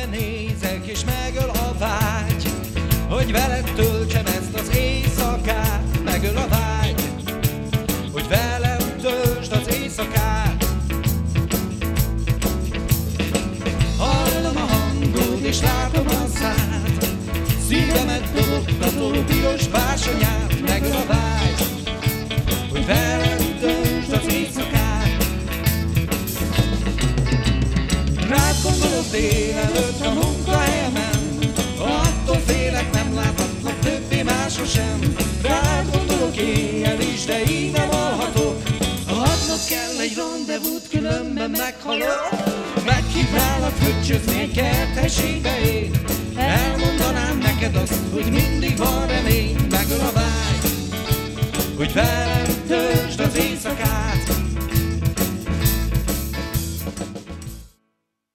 szemedbe nézek, és megöl a vágy, hogy veled töltsem ezt az éjszakát. Megöl a vágy, hogy velem töltsd az éjszakát. Hallom a hangod, és látom a szád, szívemet dobogtató piros bársonyát. Megöl a vágy, hogy velem töltsd az éjszakát. Rád gondolok délelőtt a munkahelyemen, attól félek, nem láthatlak többé máshol sem. Rád gondolok éjjel is, de így nem alhatok. Adnod kell egy rendezvút, különben meghalok. Meghívnálak fröccsözni egy kerthelységbe én, elmondanám neked azt, hogy mindig van remény. Megöl a vágy, hogy velem